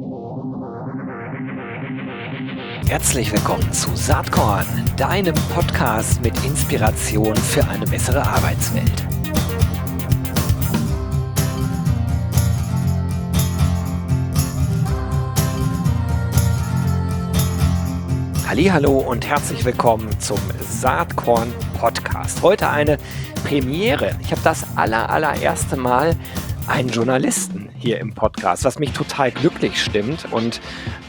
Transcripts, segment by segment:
Herzlich willkommen zu Saatkorn, deinem Podcast mit Inspiration für eine bessere Arbeitswelt. Hallihallo und herzlich willkommen zum Saatkorn Podcast. Heute eine Premiere. Ich habe das allererste Mal einen Journalisten hier im Podcast, was mich total glücklich stimmt und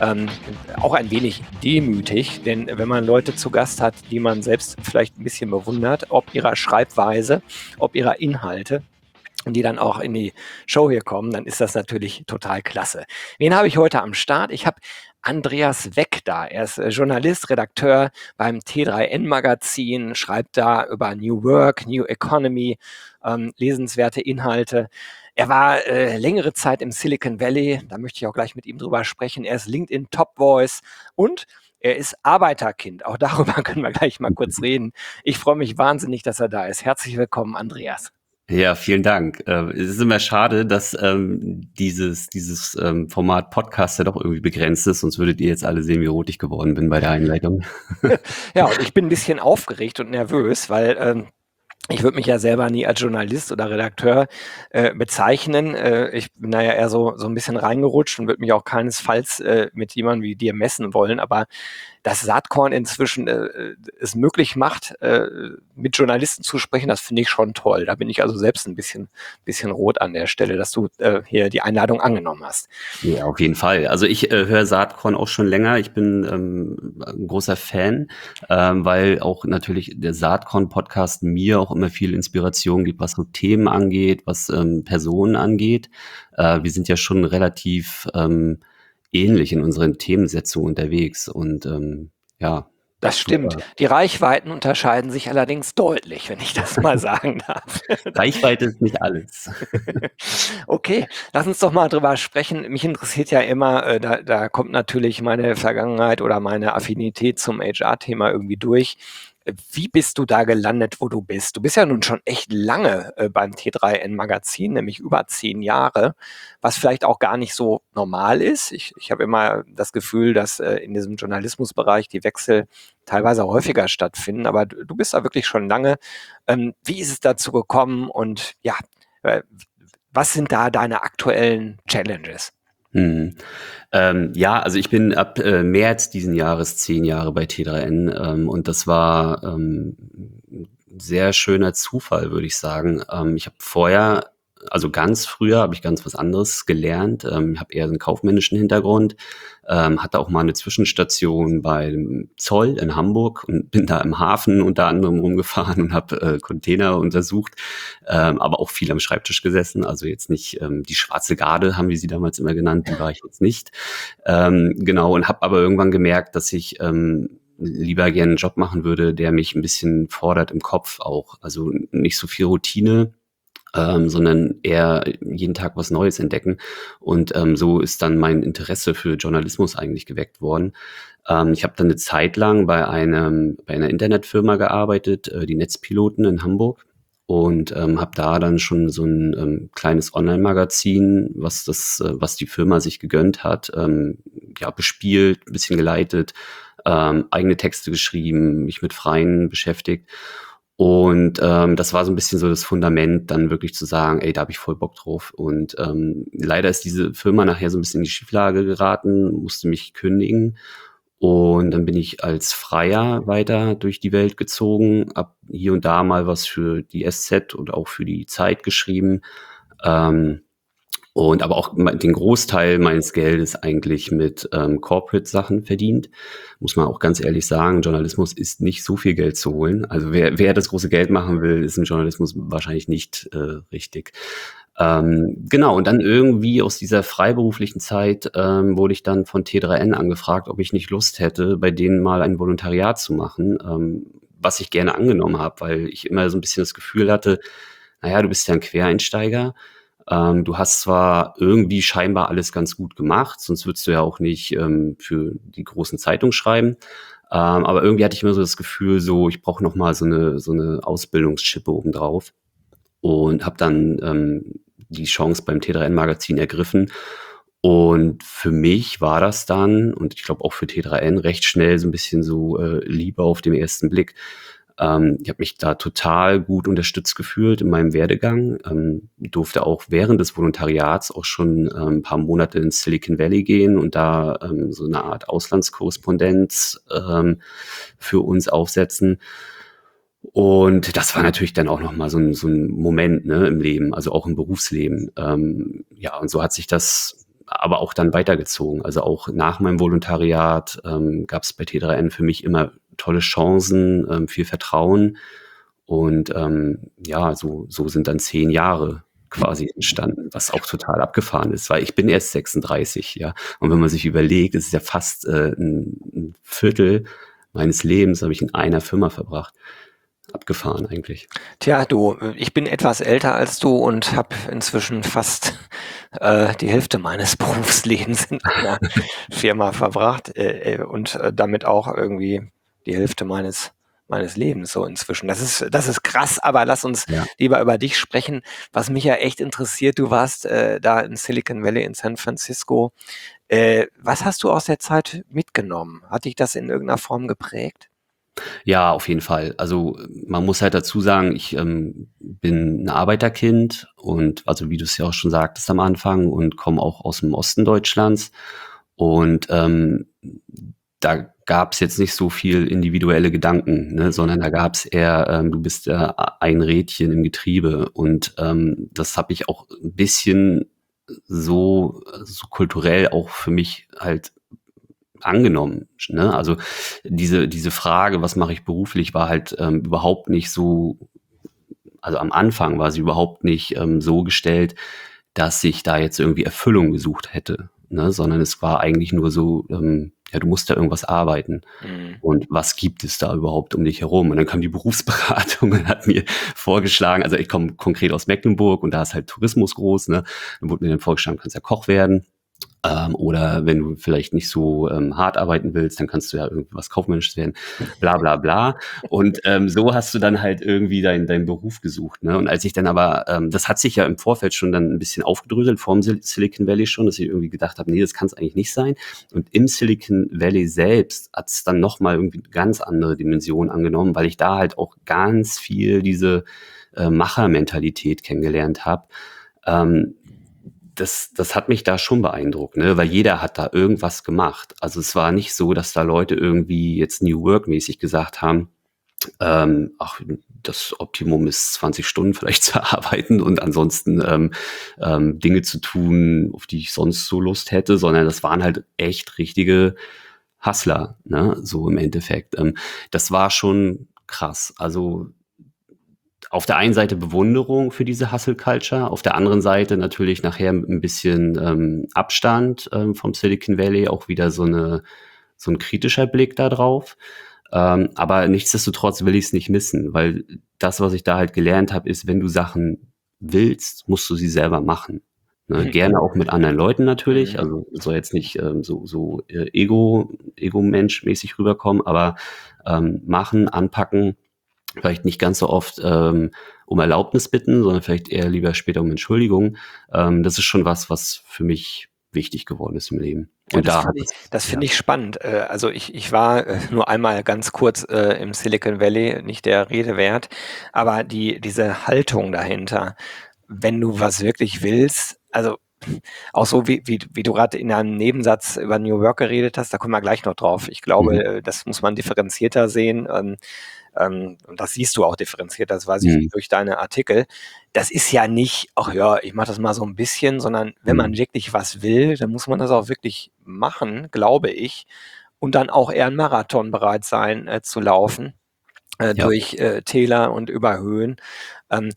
auch ein wenig demütig, denn wenn man Leute zu Gast hat, die man selbst vielleicht ein bisschen bewundert, ob ihrer Schreibweise, ob ihrer Inhalte, und die dann auch in die Show hier kommen, dann ist das natürlich total klasse. Wen habe ich heute am Start? Ich habe Andreas Weck da. Er ist Journalist, Redakteur beim T3N-Magazin, schreibt da über New Work, New Economy, lesenswerte Inhalte. Er war längere Zeit im Silicon Valley, da möchte ich auch gleich mit ihm drüber sprechen. Er ist LinkedIn Top Voice und er ist Arbeiterkind. Auch darüber können wir gleich mal kurz reden. Ich freue mich wahnsinnig, dass er da ist. Herzlich willkommen, Andreas. Ja, vielen Dank. Es ist immer schade, dass dieses Format Podcast ja doch irgendwie begrenzt ist, sonst würdet ihr jetzt alle sehen, wie rot ich geworden bin bei der Einleitung. Ja, und ich bin ein bisschen aufgeregt und nervös, weil ich würde mich ja selber nie als Journalist oder Redakteur bezeichnen. Ich bin da ja eher so ein bisschen reingerutscht und würde mich auch keinesfalls mit jemandem wie dir messen wollen. Aber dass Saatkorn inzwischen es möglich macht, mit Journalisten zu sprechen, das finde ich schon toll. Da bin ich also selbst ein bisschen rot an der Stelle, dass du hier die Einladung angenommen hast. Ja, auf jeden Fall. Also ich höre Saatkorn auch schon länger. Ich bin ein großer Fan, weil auch natürlich der Saatkorn-Podcast mir auch immer viel Inspiration gibt, was so Themen angeht, was Personen angeht. Wir sind ja schon relativ ähnlich in unseren Themensetzungen unterwegs und ja. Das stimmt. Super. Die Reichweiten unterscheiden sich allerdings deutlich, wenn ich das mal sagen darf. Reichweite ist nicht alles. Okay, lass uns doch mal drüber sprechen. Mich interessiert ja immer, da kommt natürlich meine Vergangenheit oder meine Affinität zum HR-Thema irgendwie durch. Wie bist du da gelandet, wo du bist? Du bist ja nun schon echt lange beim T3N-Magazin, nämlich über 10 Jahre, was vielleicht auch gar nicht so normal ist. Ich habe immer das Gefühl, dass in diesem Journalismusbereich die Wechsel teilweise häufiger stattfinden, aber du bist da wirklich schon lange. Wie ist es dazu gekommen und ja, was sind da deine aktuellen Challenges? Ja, also ich bin ab März diesen Jahres 10 Jahre bei T3N und das war ein sehr schöner Zufall, würde ich sagen. Ich habe vorher, also ganz früher, habe ich ganz was anderes gelernt. Ich habe eher einen kaufmännischen Hintergrund, hatte auch mal eine Zwischenstation beim Zoll in Hamburg und bin da im Hafen unter anderem rumgefahren und habe Container untersucht, aber auch viel am Schreibtisch gesessen. Also jetzt nicht die schwarze Garde, haben wir sie damals immer genannt, die war ich jetzt nicht. Genau, und habe aber irgendwann gemerkt, dass ich lieber gerne einen Job machen würde, der mich ein bisschen fordert im Kopf auch. Also nicht so viel Routine, sondern eher jeden Tag was Neues entdecken. Und so ist dann mein Interesse für Journalismus eigentlich geweckt worden. Ich habe dann eine Zeit lang bei einer Internetfirma gearbeitet, die Netzpiloten in Hamburg. Und habe da dann schon so ein kleines Online-Magazin, was die Firma sich gegönnt hat, bespielt, ein bisschen geleitet, eigene Texte geschrieben, mich mit Freien beschäftigt. Und das war so ein bisschen so das Fundament, dann wirklich zu sagen, ey, da habe ich voll Bock drauf. Und leider ist diese Firma nachher so ein bisschen in die Schieflage geraten, musste mich kündigen. Und dann bin ich als Freier weiter durch die Welt gezogen, hab hier und da mal was für die SZ und auch für die Zeit geschrieben. Und aber auch den Großteil meines Geldes eigentlich mit Corporate-Sachen verdient. Muss man auch ganz ehrlich sagen, Journalismus ist nicht so viel Geld zu holen. Also wer das große Geld machen will, ist im Journalismus wahrscheinlich nicht richtig. Genau, und dann irgendwie aus dieser freiberuflichen Zeit wurde ich dann von T3N angefragt, ob ich nicht Lust hätte, bei denen mal ein Volontariat zu machen, was ich gerne angenommen habe, weil ich immer so ein bisschen das Gefühl hatte, naja, du bist ja ein Quereinsteiger. Du hast zwar irgendwie scheinbar alles ganz gut gemacht, sonst würdest du ja auch nicht für die großen Zeitungen schreiben. Aber irgendwie hatte ich immer so das Gefühl, so ich brauche noch mal so eine Ausbildungsschippe obendrauf und habe dann die Chance beim T3N-Magazin ergriffen Und für mich war das dann, und ich glaube auch für T3N, recht schnell so ein bisschen so Liebe auf den ersten Blick. Ich habe mich da total gut unterstützt gefühlt in meinem Werdegang. Durfte auch während des Volontariats auch schon ein paar Monate ins Silicon Valley gehen und da so eine Art Auslandskorrespondenz für uns aufsetzen. Und das war natürlich dann auch noch mal so ein Moment, ne, im Leben, also auch im Berufsleben. Ja, und so hat sich das aber auch dann weitergezogen. Also auch nach meinem Volontariat gab es bei T3N für mich immer tolle Chancen, viel Vertrauen. Und ja, so sind dann 10 Jahre quasi entstanden, was auch total abgefahren ist, weil ich bin erst 36, ja. Und wenn man sich überlegt, es ist ja fast ein Viertel meines Lebens habe ich in einer Firma verbracht. Abgefahren eigentlich. Tja, du, ich bin etwas älter als du und habe inzwischen fast die Hälfte meines Berufslebens in einer Firma verbracht und damit auch irgendwie die Hälfte meines Lebens so inzwischen. Das ist krass, aber lass uns Ja. lieber über dich sprechen. Was mich ja echt interessiert, du warst da in Silicon Valley in San Francisco. Was hast du aus der Zeit mitgenommen? Hat dich das in irgendeiner Form geprägt? Ja, auf jeden Fall. Also, man muss halt dazu sagen, ich bin ein Arbeiterkind und also, wie du es ja auch schon sagtest am Anfang und komme auch aus dem Osten Deutschlands. Und da gab's jetzt nicht so viel individuelle Gedanken, ne, sondern da gab's eher, du bist ein Rädchen im Getriebe. Und das habe ich auch ein bisschen so kulturell auch für mich halt angenommen, ne? Also diese Frage, was mache ich beruflich, war halt überhaupt nicht so, also am Anfang war sie überhaupt nicht so gestellt, dass ich da jetzt irgendwie Erfüllung gesucht hätte, ne? Sondern es war eigentlich nur so, ja, du musst da irgendwas arbeiten. Mhm. Und was gibt es da überhaupt um dich herum? Und dann kam die Berufsberatung und hat mir vorgeschlagen, also ich komme konkret aus Mecklenburg und da ist halt Tourismus groß, ne? Dann wurde mir dann vorgeschlagen, du kannst ja Koch werden. Oder wenn du vielleicht nicht so hart arbeiten willst, dann kannst du ja irgendwas Kaufmännisches werden, bla bla bla. Und so hast du dann halt irgendwie deinen Beruf gesucht. Ne? Und als ich dann aber, das hat sich ja im Vorfeld schon dann ein bisschen aufgedröselt, vor dem Silicon Valley schon, dass ich irgendwie gedacht habe, nee, das kann es eigentlich nicht sein. Und im Silicon Valley selbst hat es dann nochmal irgendwie eine ganz andere Dimension angenommen, weil ich da halt auch ganz viel diese Machermentalität kennengelernt habe. Das hat mich da schon beeindruckt, ne? Weil jeder hat da irgendwas gemacht. Also es war nicht so, dass da Leute irgendwie jetzt New Work-mäßig gesagt haben, ach, das Optimum ist 20 Stunden vielleicht zu arbeiten und ansonsten Dinge zu tun, auf die ich sonst so Lust hätte, sondern das waren halt echt richtige Hustler, ne? So im Endeffekt. Das war schon krass. Also auf der einen Seite Bewunderung für diese Hustle Culture, auf der anderen Seite natürlich nachher mit ein bisschen Abstand vom Silicon Valley auch wieder so ein kritischer Blick da drauf. Aber nichtsdestotrotz will ich es nicht missen, weil das, was ich da halt gelernt habe, ist, wenn du Sachen willst, musst du sie selber machen. Ne? Gerne auch mit anderen Leuten natürlich, Mhm. also soll jetzt nicht so Ego-Mensch-mäßig rüberkommen, aber machen, anpacken, vielleicht nicht ganz so oft um Erlaubnis bitten, sondern vielleicht eher lieber später um Entschuldigung. Das ist schon was für mich wichtig geworden ist im Leben. Ja, Und da hat es, das ja. finde ich spannend. Also ich war nur einmal ganz kurz im Silicon Valley, nicht der Rede wert, aber diese Haltung dahinter, wenn du was wirklich willst, also auch so wie du gerade in einem Nebensatz über New Work geredet hast, da kommen wir gleich noch drauf. Ich glaube, Mhm. das muss man differenzierter sehen. Und das siehst du auch differenziert, das weiß ich Mhm. durch deine Artikel. Das ist ja nicht, ach ja, ich mache das mal so ein bisschen, sondern wenn man Mhm. wirklich was will, dann muss man das auch wirklich machen, glaube ich, und dann auch eher 'n Marathon bereit sein zu laufen Ja. durch Täler und über Höhen. Ähm,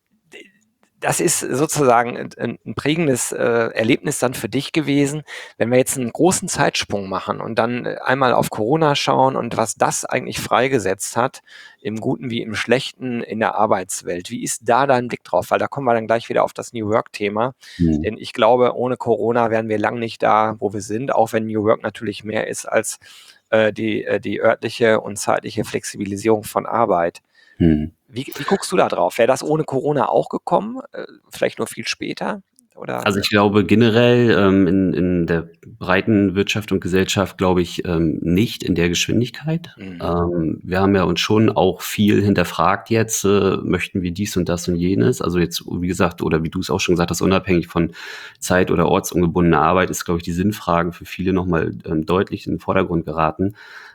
Das ist sozusagen 'n prägendes Erlebnis dann für dich gewesen. Wenn wir jetzt einen großen Zeitsprung machen und dann einmal auf Corona schauen und was das eigentlich freigesetzt hat, im Guten wie im Schlechten in der Arbeitswelt. Wie ist da dein Blick drauf? Weil da kommen wir dann gleich wieder auf das New Work-Thema. Mhm. Denn ich glaube, ohne Corona wären wir lang nicht da, wo wir sind, auch wenn New Work natürlich mehr ist als die örtliche und zeitliche Flexibilisierung von Arbeit. Mhm. Wie guckst du da drauf? Wäre das ohne Corona auch gekommen? Vielleicht nur viel später? Oder? Also, ich glaube generell, in der breiten Wirtschaft und Gesellschaft glaube ich, nicht in der Geschwindigkeit. Mhm. Wir haben ja uns schon auch viel hinterfragt jetzt, möchten wir dies und das und jenes? Also, jetzt, wie gesagt, oder wie du es auch schon gesagt hast, unabhängig von zeit oder ortsungebundener Arbeit ist, glaube ich, die Sinnfrage für viele noch mal, deutlich in den Vordergrund geraten.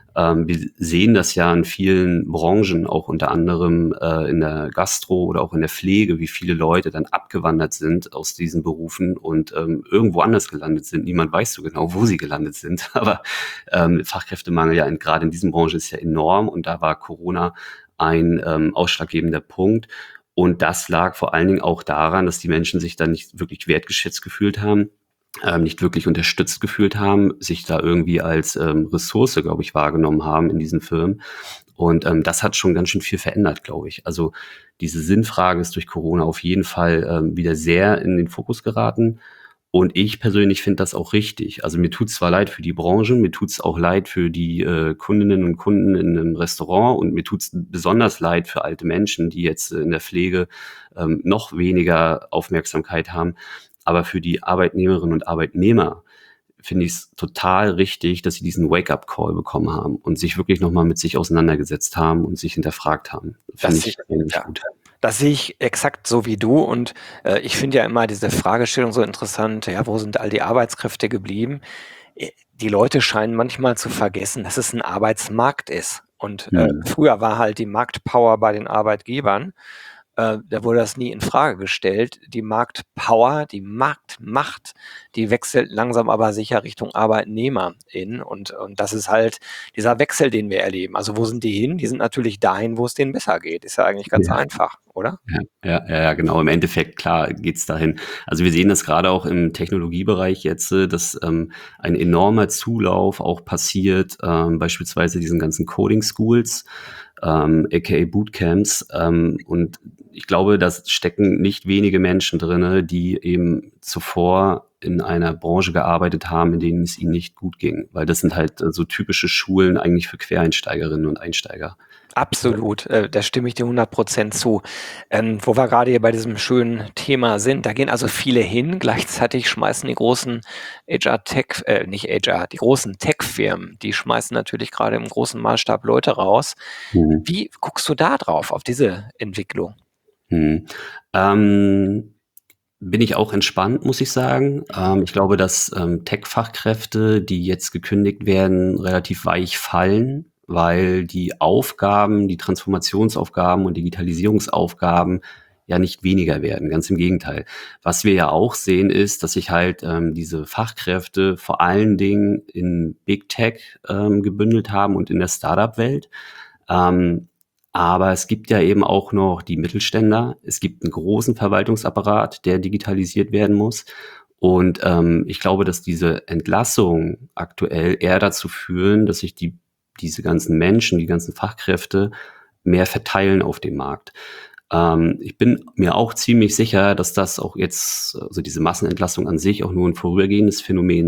Wir sehen das ja in vielen Branchen, auch unter anderem in der Gastro oder auch in der Pflege, wie viele Leute dann abgewandert sind aus diesen Berufen und irgendwo anders gelandet sind. Niemand weiß so genau, wo sie gelandet sind. Aber Fachkräftemangel ja gerade in diesen Branchen ist ja enorm und da war Corona ein ausschlaggebender Punkt. Und das lag vor allen Dingen auch daran, dass die Menschen sich dann nicht wirklich wertgeschätzt gefühlt haben, nicht wirklich unterstützt gefühlt haben, sich da irgendwie als Ressource, glaube ich, wahrgenommen haben in diesen Firmen. Und das hat schon ganz schön viel verändert, glaube ich. Also diese Sinnfrage ist durch Corona auf jeden Fall wieder sehr in den Fokus geraten. Und ich persönlich finde das auch richtig. Also mir tut es zwar leid für die Branche, mir tut es auch leid für die Kundinnen und Kunden in einem Restaurant und mir tut es besonders leid für alte Menschen, die jetzt in der Pflege noch weniger Aufmerksamkeit haben. Aber für die Arbeitnehmerinnen und Arbeitnehmer finde ich es total richtig, dass sie diesen Wake-up-Call bekommen haben und sich wirklich nochmal mit sich auseinandergesetzt haben und sich hinterfragt haben. Finde Das ich sehe eigentlich ja. gut. Das sehe ich exakt so wie du und, ich finde ja immer diese Fragestellung so interessant, ja, wo sind all die Arbeitskräfte geblieben? Die Leute scheinen manchmal zu vergessen, dass es 'n Arbeitsmarkt ist und, Mhm. früher war halt die Marktpower bei den Arbeitgebern. Da wurde das nie in Frage gestellt. Die Marktpower, die Marktmacht, die wechselt langsam aber sicher Richtung ArbeitnehmerInnen und das ist halt dieser Wechsel, den wir erleben. Also, wo sind die hin? Die sind natürlich dahin, wo es denen besser geht. Ist ja eigentlich ganz Ja. einfach, oder? Ja, genau. Im Endeffekt, klar, geht's dahin. Also wir sehen das gerade auch im Technologiebereich jetzt, dass ein enormer Zulauf auch passiert, beispielsweise diesen ganzen Coding Schools, aka Bootcamps. Und ich glaube, da stecken nicht wenige Menschen drinne, die eben zuvor in einer Branche gearbeitet haben, in denen es ihnen nicht gut ging. Weil das sind halt so typische Schulen eigentlich für Quereinsteigerinnen und Einsteiger. Absolut, da stimme ich dir 100% zu. Wo wir gerade hier bei diesem schönen Thema sind, da gehen also viele hin. Gleichzeitig schmeißen die großen HR-Tech nicht HR, die großen Tech-Firmen, die schmeißen natürlich gerade im großen Maßstab Leute raus. Mhm. Wie guckst du da drauf, auf diese Entwicklung? Mhm. Ähm, Bin ich auch entspannt, muss ich sagen. Ich glaube, dass Tech-Fachkräfte, die jetzt gekündigt werden, relativ weich fallen, weil die Aufgaben, die Transformationsaufgaben und Digitalisierungsaufgaben ja nicht weniger werden. Ganz im Gegenteil. Was wir ja auch sehen, ist, dass sich halt diese Fachkräfte vor allen Dingen in Big Tech gebündelt haben und in der Startup-Welt. Ähm, aber es gibt ja eben auch noch die Mittelständler. Es gibt einen großen Verwaltungsapparat, der digitalisiert werden muss. Und ich glaube, dass diese Entlassungen aktuell eher dazu führen, dass sich diese ganzen Menschen, die ganzen Fachkräfte mehr verteilen auf dem Markt. Ich bin mir auch ziemlich sicher, dass das auch jetzt, also diese Massenentlassung an sich auch nur ein vorübergehendes Phänomen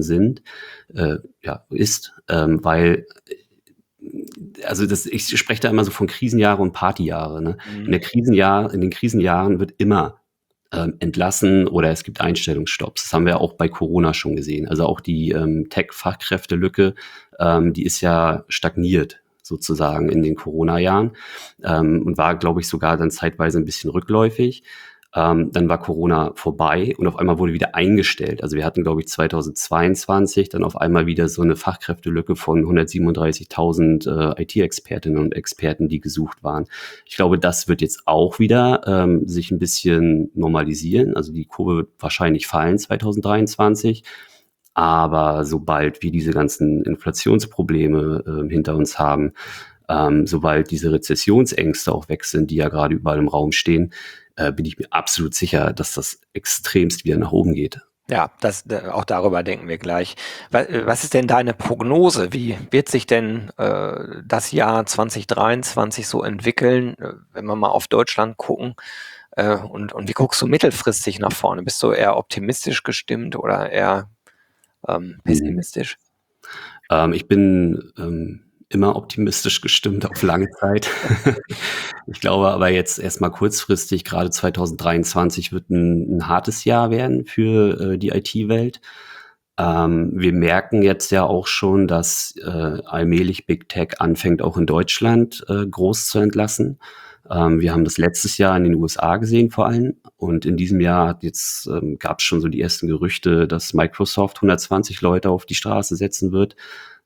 ist, weil also ich spreche da immer so von Krisenjahre und Partyjahre. Ne? Mhm. In den Krisenjahren wird immer entlassen oder es gibt Einstellungsstopps. Das haben wir auch bei Corona schon gesehen. Also auch die Tech-Fachkräftelücke, die ist ja stagniert sozusagen in den Corona-Jahren und war, glaube ich, sogar dann zeitweise ein bisschen rückläufig. Dann war Corona vorbei und auf einmal wurde wieder eingestellt. Also wir hatten, glaube ich, 2022 dann auf einmal wieder so eine Fachkräftelücke von 137.000 IT-Expertinnen und Experten, die gesucht waren. Ich glaube, das wird jetzt auch wieder sich ein bisschen normalisieren. Also die Kurve wird wahrscheinlich fallen 2023. Aber sobald wir diese ganzen Inflationsprobleme hinter uns haben, sobald diese Rezessionsängste auch weg sind, die ja gerade überall im Raum stehen, bin ich mir absolut sicher, dass das extremst wieder nach oben geht. Ja, auch darüber denken wir gleich. Was ist denn deine Prognose? Wie wird sich denn das Jahr 2023 so entwickeln, wenn wir mal auf Deutschland gucken? Und wie guckst du mittelfristig nach vorne? Bist du eher optimistisch gestimmt oder eher Mhm. pessimistisch? Ich bin immer optimistisch gestimmt auf lange Zeit. Ich glaube aber jetzt erstmal kurzfristig, gerade 2023 wird ein hartes Jahr werden für die IT-Welt. Wir merken jetzt ja auch schon, dass allmählich Big Tech anfängt, auch in Deutschland groß zu entlassen. Wir haben das letztes Jahr in den USA gesehen vor allem. Und in diesem Jahr gab es schon so die ersten Gerüchte, dass Microsoft 120 Leute auf die Straße setzen wird.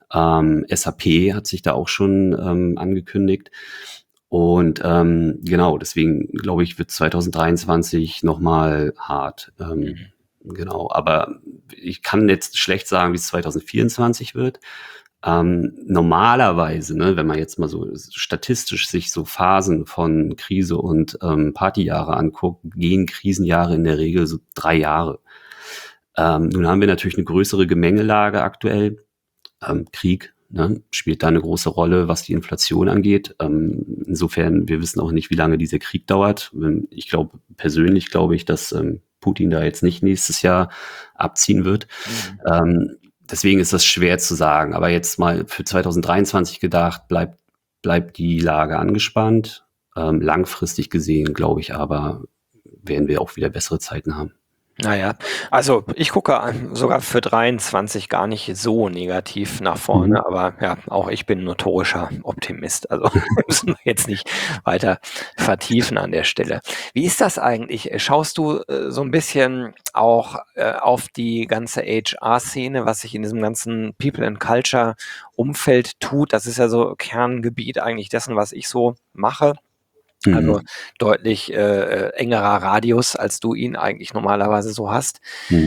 SAP hat sich da auch schon angekündigt. Und genau, deswegen glaube ich, wird 2023 nochmal hart. Genau, aber ich kann jetzt schlecht sagen, wie es 2024 wird. Normalerweise, ne, wenn man jetzt mal so statistisch sich so Phasen von Krise und Partyjahre anguckt, gehen Krisenjahre in der Regel so 3 Jahre. Nun haben wir natürlich eine größere Gemengelage aktuell. Krieg, ne, spielt da eine große Rolle, was die Inflation angeht. Insofern, wir wissen auch nicht, wie lange dieser Krieg dauert. Persönlich glaube ich, dass Putin da jetzt nicht nächstes Jahr abziehen wird. Deswegen ist das schwer zu sagen. Aber jetzt mal für 2023 gedacht, bleibt die Lage angespannt. Langfristig gesehen, glaube ich aber, werden wir auch wieder bessere Zeiten haben. Naja, also ich gucke sogar für 23 gar nicht so negativ nach vorne, aber ja, auch ich bin notorischer Optimist. Also müssen wir jetzt nicht weiter vertiefen an der Stelle. Wie ist das eigentlich? Schaust du so ein bisschen auch auf die ganze HR-Szene, was sich in diesem ganzen People and Culture-Umfeld tut? Das ist ja so Kerngebiet eigentlich dessen, was ich so mache. Also deutlich engerer Radius, als du ihn eigentlich normalerweise so hast.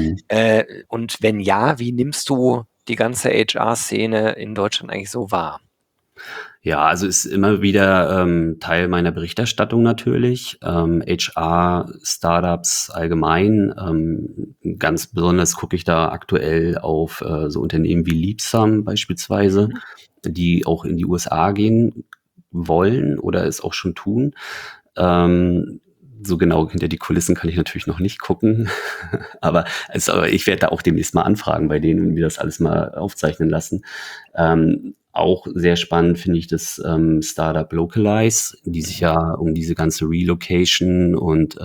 Und wenn ja, wie nimmst du die ganze HR-Szene in Deutschland eigentlich so wahr? Ja, also ist immer wieder Teil meiner Berichterstattung natürlich. HR-Startups allgemein. Ganz besonders gucke ich da aktuell auf so Unternehmen wie Leapsome beispielsweise, die auch in die USA gehen wollen oder es auch schon tun. So genau hinter die Kulissen kann ich natürlich noch nicht gucken, aber ich werde da auch demnächst mal anfragen bei denen und mir das alles mal aufzeichnen lassen. Auch sehr spannend finde ich das Startup Localize, die sich ja um diese ganze Relocation und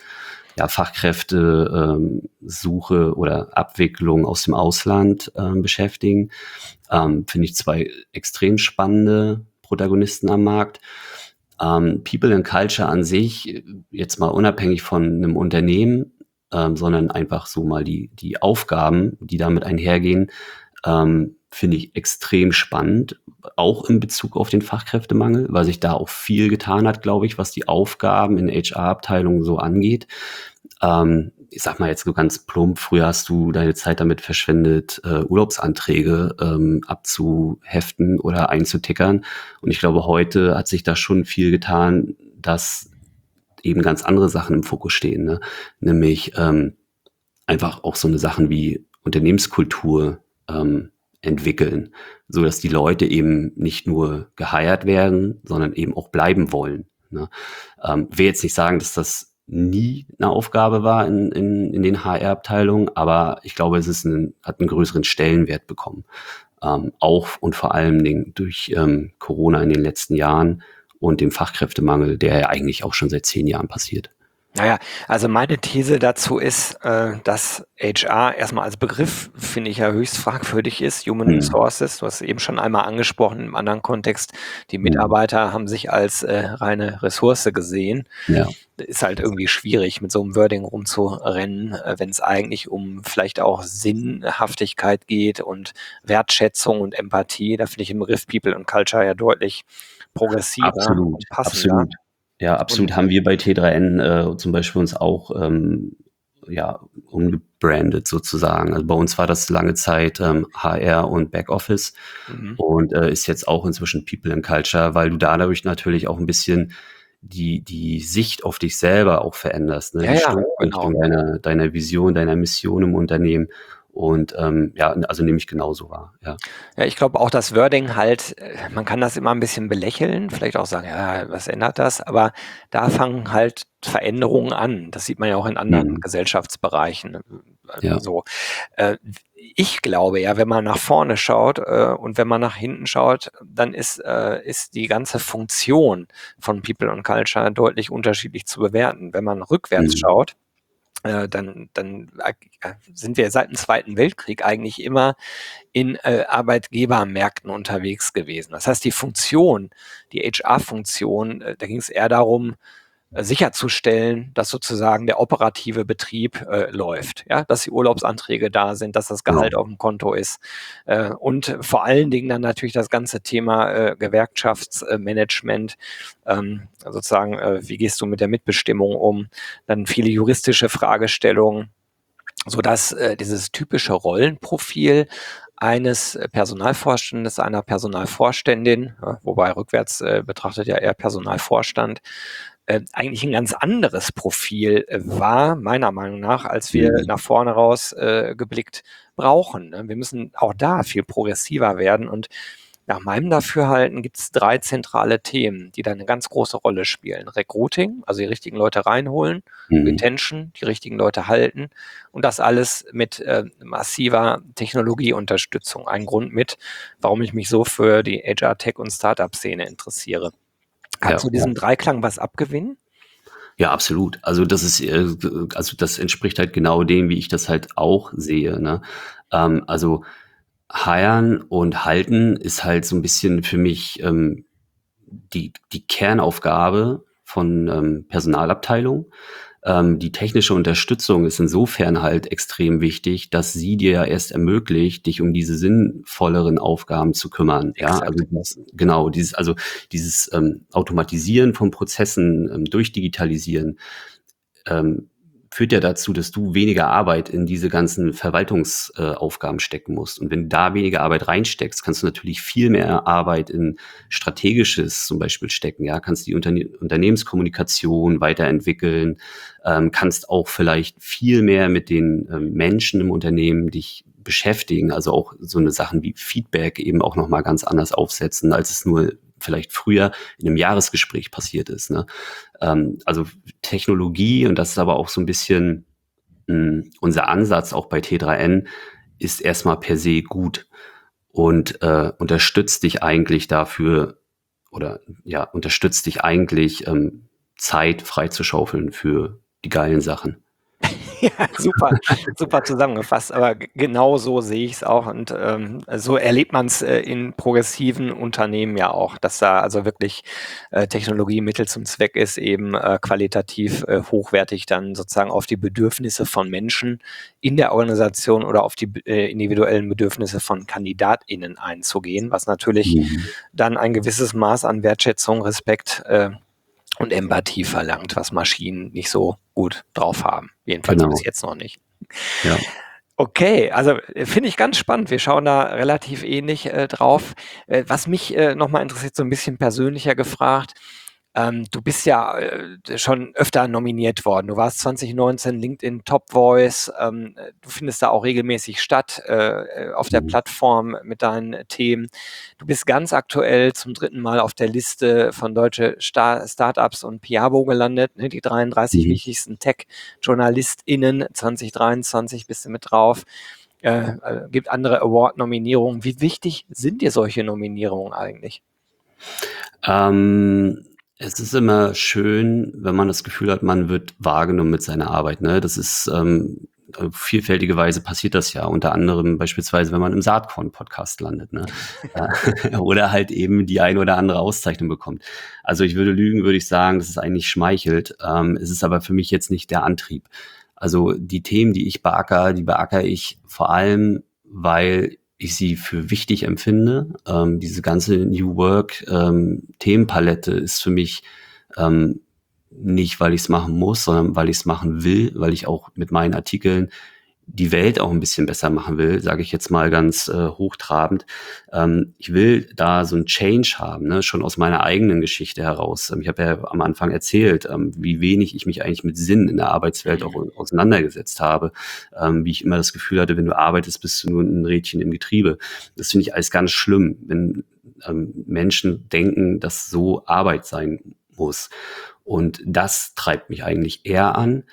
Fachkräfte Suche oder Abwicklung aus dem Ausland beschäftigen. Finde ich 2 extrem spannende Protagonisten am Markt. People and Culture an sich, jetzt mal unabhängig von einem Unternehmen, sondern einfach so mal die Aufgaben, die damit einhergehen, finde ich extrem spannend, auch in Bezug auf den Fachkräftemangel, weil sich da auch viel getan hat, glaube ich, was die Aufgaben in HR-Abteilungen so angeht. Ich sag mal jetzt so ganz plump, früher hast du deine Zeit damit verschwendet, Urlaubsanträge abzuheften oder einzutickern. Und ich glaube, heute hat sich da schon viel getan, dass eben ganz andere Sachen im Fokus stehen, ne? Nämlich einfach auch so eine Sachen wie Unternehmenskultur entwickeln, so dass die Leute eben nicht nur geheiert werden, sondern eben auch bleiben wollen, ne? Will jetzt nicht sagen, dass das nie eine Aufgabe war in den HR-Abteilungen, aber ich glaube, hat einen größeren Stellenwert bekommen. Auch und vor allem durch Corona in den letzten Jahren und dem Fachkräftemangel, der ja eigentlich auch schon seit 10 Jahren passiert. Naja, also meine These dazu ist, dass HR erstmal als Begriff, finde ich ja höchst fragwürdig ist. Human Resources, du hast es eben schon einmal angesprochen im anderen Kontext. Die Mitarbeiter haben sich als reine Ressource gesehen. Ja. Ist halt irgendwie schwierig, mit so einem Wording rumzurennen, wenn es eigentlich um vielleicht auch Sinnhaftigkeit geht und Wertschätzung und Empathie. Da finde ich den Begriff People and Culture ja deutlich progressiver und passender. Absolut. Ja, absolut. Haben wir bei T3N zum Beispiel uns auch umgebrandet sozusagen. Also bei uns war das lange Zeit HR und Backoffice und ist jetzt auch inzwischen People and Culture, weil du dadurch natürlich auch ein bisschen die Sicht auf dich selber auch veränderst, ne? Ja, Die ja, Stoßrichtung deiner Vision, deiner Mission im Unternehmen. Und also nehme ich genauso wahr. Ja. Ja, ich glaube auch das Wording halt, man kann das immer ein bisschen belächeln, vielleicht auch sagen, ja, was ändert das? Aber da fangen halt Veränderungen an. Das sieht man ja auch in anderen Gesellschaftsbereichen. Ja. so. Äh, Ich glaube ja, wenn man nach vorne schaut und wenn man nach hinten schaut, dann ist die ganze Funktion von People und Culture deutlich unterschiedlich zu bewerten. Wenn man rückwärts Mhm. schaut, dann sind wir seit dem Zweiten Weltkrieg eigentlich immer in Arbeitgebermärkten unterwegs gewesen. Das heißt, die Funktion, die HR-Funktion, da ging es eher darum, sicherzustellen, dass sozusagen der operative Betrieb läuft, ja, dass die Urlaubsanträge da sind, dass das Gehalt Genau. auf dem Konto ist und vor allen Dingen dann natürlich das ganze Thema Gewerkschaftsmanagement, sozusagen, wie gehst du mit der Mitbestimmung um, dann viele juristische Fragestellungen, sodass dieses typische Rollenprofil eines Personalvorstandes, einer Personalvorständin, wobei rückwärts betrachtet ja eher Personalvorstand, eigentlich ein ganz anderes Profil war, meiner Meinung nach, als wir Mhm. nach vorne raus geblickt brauchen. Ne? Wir müssen auch da viel progressiver werden und nach meinem Dafürhalten gibt es 3 zentrale Themen, die da eine ganz große Rolle spielen. Recruiting, also die richtigen Leute reinholen, Mhm. Retention, die richtigen Leute halten und das alles mit massiver Technologieunterstützung. Ein Grund mit, warum ich mich so für die HR, Tech und Startup-Szene interessiere. Kannst Ja, du ja. diesem Dreiklang was abgewinnen? Ja, absolut. Also das ist, also das entspricht halt genau dem, wie ich das halt auch sehe, ne? Also Hiren und Halten ist halt so ein bisschen für mich die Kernaufgabe von Personalabteilung. Die technische Unterstützung ist insofern halt extrem wichtig, dass sie dir ja erst ermöglicht, dich um diese sinnvolleren Aufgaben zu kümmern. Ja, also Exakt. dieses Automatisieren von Prozessen, durchdigitalisieren, führt ja dazu, dass du weniger Arbeit in diese ganzen Verwaltungsaufgaben stecken musst. Und wenn du da weniger Arbeit reinsteckst, kannst du natürlich viel mehr Arbeit in Strategisches zum Beispiel stecken. Ja, kannst die Unternehmenskommunikation weiterentwickeln, kannst auch vielleicht viel mehr mit den Menschen im Unternehmen dich beschäftigen. Also auch so eine Sachen wie Feedback eben auch noch mal ganz anders aufsetzen, als es nur vielleicht früher in einem Jahresgespräch passiert ist. Ne? Also Technologie, und das ist aber auch so ein bisschen unser Ansatz auch bei T3N, ist erstmal per se gut und unterstützt dich eigentlich dafür oder ja, unterstützt dich eigentlich Zeit freizuschaufeln für die geilen Sachen. Ja, super, super zusammengefasst, aber genau so sehe ich es auch und so erlebt man es in progressiven Unternehmen ja auch, dass da also wirklich Technologie Mittel zum Zweck ist, eben qualitativ hochwertig dann sozusagen auf die Bedürfnisse von Menschen in der Organisation oder auf die individuellen Bedürfnisse von KandidatInnen einzugehen, was natürlich Mhm. dann ein gewisses Maß an Wertschätzung, Respekt und Empathie verlangt, was Maschinen nicht so gut drauf haben. Jedenfalls bis Genau, jetzt noch nicht. ja. Okay, also finde ich ganz spannend. Wir schauen da relativ ähnlich drauf. Was mich nochmal interessiert, so ein bisschen persönlicher gefragt. Du bist ja schon öfter nominiert worden. Du warst 2019 LinkedIn Top Voice. Du findest da auch regelmäßig statt auf der Mhm. Plattform mit deinen Themen. Du bist ganz aktuell zum 3. Mal auf der Liste von deutsche Startups und Piabo gelandet, ne? Die 33 Mhm. wichtigsten Tech-JournalistInnen 2023 bist du mit drauf. Gibt andere Award-Nominierungen. Wie wichtig sind dir solche Nominierungen eigentlich? Es ist immer schön, wenn man das Gefühl hat, man wird wahrgenommen mit seiner Arbeit. Ne? Das ist auf vielfältige Weise passiert das ja. Unter anderem beispielsweise, wenn man im Saatkorn-Podcast landet. Ne? Oder halt eben die eine oder andere Auszeichnung bekommt. Also ich würde lügen, würde ich sagen, dass es eigentlich schmeichelt. Es ist aber für mich jetzt nicht der Antrieb. Also die Themen, die ich beackere, die beackere ich vor allem, weil ich sie für wichtig empfinde. Diese ganze New Work Themenpalette ist für mich ähm, nicht, weil ich es machen muss, sondern weil ich es machen will, weil ich auch mit meinen Artikeln die Welt auch ein bisschen besser machen will, sage ich jetzt mal ganz hochtrabend. Ich will da so ein Change haben, ne? Schon aus meiner eigenen Geschichte heraus. Ich habe ja am Anfang erzählt, wie wenig ich mich eigentlich mit Sinn in der Arbeitswelt auch auseinandergesetzt habe, wie ich immer das Gefühl hatte, wenn du arbeitest, bist du nur ein Rädchen im Getriebe. Das finde ich alles ganz schlimm, wenn Menschen denken, dass so Arbeit sein muss. Und das treibt mich eigentlich eher an,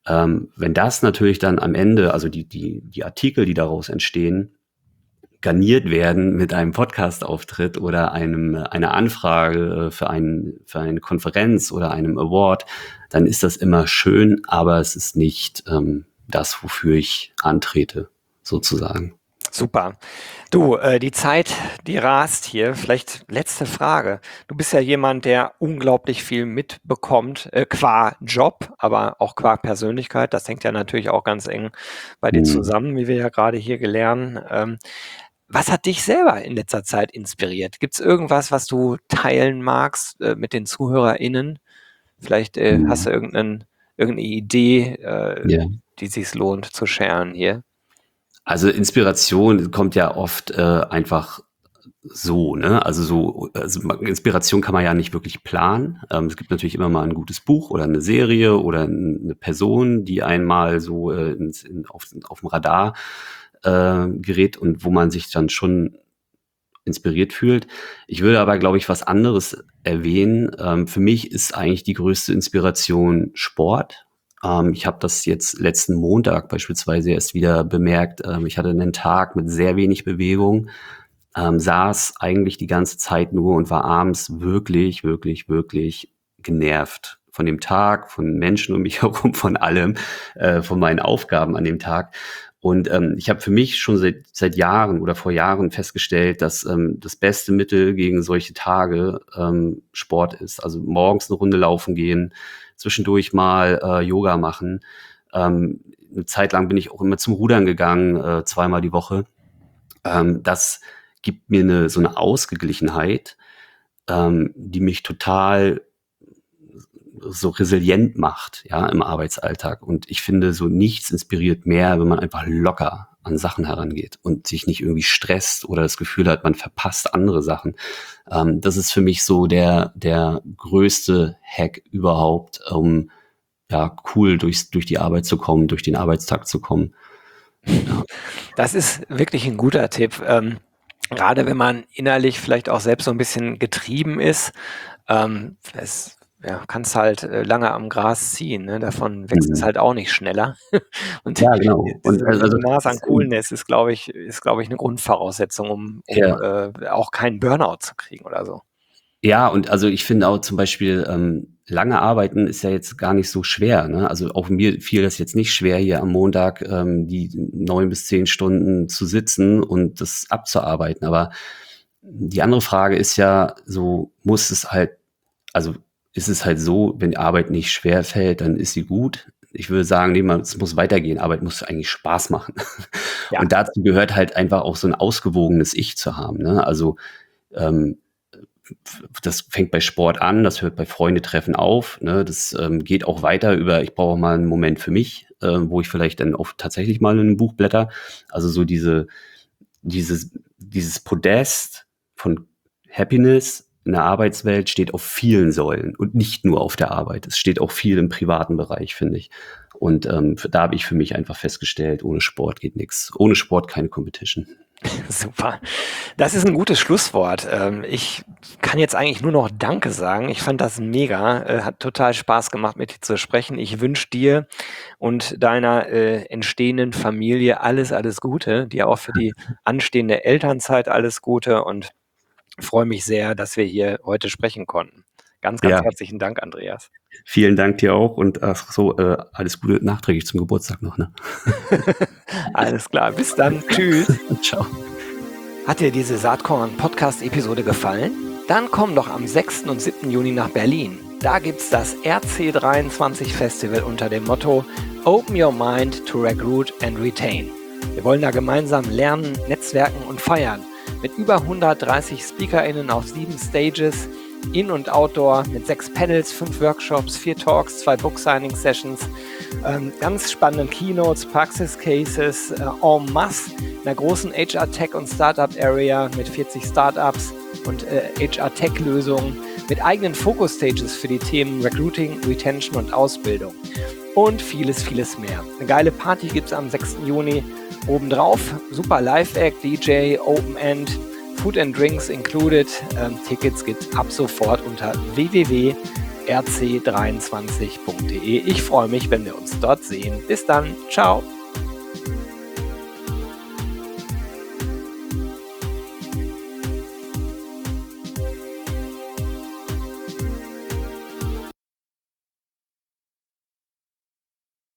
Wenn das natürlich dann am Ende, also die Artikel, die daraus entstehen, garniert werden mit einem Podcast-Auftritt oder einer Anfrage für eine Konferenz oder einem Award, dann ist das immer schön, aber es ist nicht das, wofür ich antrete, sozusagen. Super. Du, die Zeit, die rast hier. Vielleicht letzte Frage. Du bist ja jemand, der unglaublich viel mitbekommt, qua Job, aber auch qua Persönlichkeit. Das hängt ja natürlich auch ganz eng bei dir zusammen, wie wir ja gerade hier gelernt. Was hat dich selber in letzter Zeit inspiriert? Gibt es irgendwas, was du teilen magst mit den ZuhörerInnen? Vielleicht hast du irgendeine Idee, Ja. die sich lohnt zu sharen hier. Also Inspiration kommt ja oft einfach so, ne? Also Inspiration kann man ja nicht wirklich planen. Es gibt natürlich immer mal ein gutes Buch oder eine Serie oder eine Person, die einmal so auf dem Radar gerät und wo man sich dann schon inspiriert fühlt. Ich würde aber, glaube ich, was anderes erwähnen. Für mich ist eigentlich die größte Inspiration Sport. Ich habe das jetzt letzten Montag beispielsweise erst wieder bemerkt. Ich hatte einen Tag mit sehr wenig Bewegung, saß eigentlich die ganze Zeit nur und war abends wirklich, wirklich, wirklich genervt von dem Tag, von Menschen um mich herum, von allem, von meinen Aufgaben an dem Tag. Und ich habe für mich schon seit Jahren oder vor Jahren festgestellt, dass das beste Mittel gegen solche Tage Sport ist. Also morgens eine Runde laufen gehen, zwischendurch mal Yoga machen. Eine Zeit lang bin ich auch immer zum Rudern gegangen, 2-mal die Woche. Das gibt mir so eine Ausgeglichenheit, die mich total so resilient macht, ja, im Arbeitsalltag. Und ich finde, so nichts inspiriert mehr, wenn man einfach locker an Sachen herangeht und sich nicht irgendwie stresst oder das Gefühl hat, man verpasst andere Sachen. Das ist für mich so der größte Hack überhaupt, um cool durch die Arbeit zu kommen, durch den Arbeitstag zu kommen. Ja. Das ist wirklich ein guter Tipp. Gerade wenn man innerlich vielleicht auch selbst so ein bisschen getrieben ist, kannst halt lange am Gras ziehen, ne? Davon wächst es halt auch nicht schneller. Und Ja, genau. Und also Maß an Coolness ist, glaube ich, eine Grundvoraussetzung, um auch keinen Burnout zu kriegen oder so. Ja, und also ich finde auch zum Beispiel, lange arbeiten ist ja jetzt gar nicht so schwer, ne? Also auch mir fiel das jetzt nicht schwer, hier am Montag die 9 bis 10 Stunden zu sitzen und das abzuarbeiten. Aber die andere Frage ist ja so, ist es halt so, wenn die Arbeit nicht schwer fällt, dann ist sie gut. Ich würde sagen, nee, es muss weitergehen. Arbeit muss eigentlich Spaß machen. Ja. Und dazu gehört halt einfach auch so ein ausgewogenes Ich zu haben, ne? Also das fängt bei Sport an, das hört bei Freundetreffen auf, ne? Das geht auch weiter über, ich brauche mal einen Moment für mich, wo ich vielleicht dann auch tatsächlich mal in ein Buch blätter. Also so dieses Podest von Happiness in der Arbeitswelt steht auf vielen Säulen und nicht nur auf der Arbeit. Es steht auch viel im privaten Bereich, finde ich. Und da habe ich für mich einfach festgestellt, ohne Sport geht nichts. Ohne Sport keine Competition. Super. Das ist ein gutes Schlusswort. Ich kann jetzt eigentlich nur noch Danke sagen. Ich fand das mega. Hat total Spaß gemacht, mit dir zu sprechen. Ich wünsche dir und deiner entstehenden Familie alles, alles Gute. Dir auch für die anstehende Elternzeit alles Gute und freue mich sehr, dass wir hier heute sprechen konnten. Ganz, ganz herzlichen Dank, Andreas. Vielen Dank dir auch und alles Gute nachträglich zum Geburtstag noch, ne? Alles klar, bis dann. Tschüss. Ciao. Hat dir diese Saatkorn-Podcast-Episode gefallen? Dann komm doch am 6. und 7. Juni nach Berlin. Da gibt's das RC23 Festival unter dem Motto Open Your Mind to Recruit and Retain. Wir wollen da gemeinsam lernen, netzwerken und feiern. Mit über 130 SpeakerInnen auf 7 Stages, In- und Outdoor, mit 6 Panels, 5 Workshops, 4 Talks, 2 Book-Signing-Sessions, ganz spannenden Keynotes, Praxis-Cases, en masse, in einer großen HR-Tech- und Startup-Area mit 40 Startups und HR-Tech-Lösungen, mit eigenen Focus-Stages für die Themen Recruiting, Retention und Ausbildung und vieles, vieles mehr. Eine geile Party gibt es am 6. Juni obendrauf, super Live-Act, DJ, Open-End, Food and Drinks included. Tickets gibt's ab sofort unter www.saatkorn.de. rc23.de. Ich freue mich, wenn wir uns dort sehen. Bis dann. Ciao.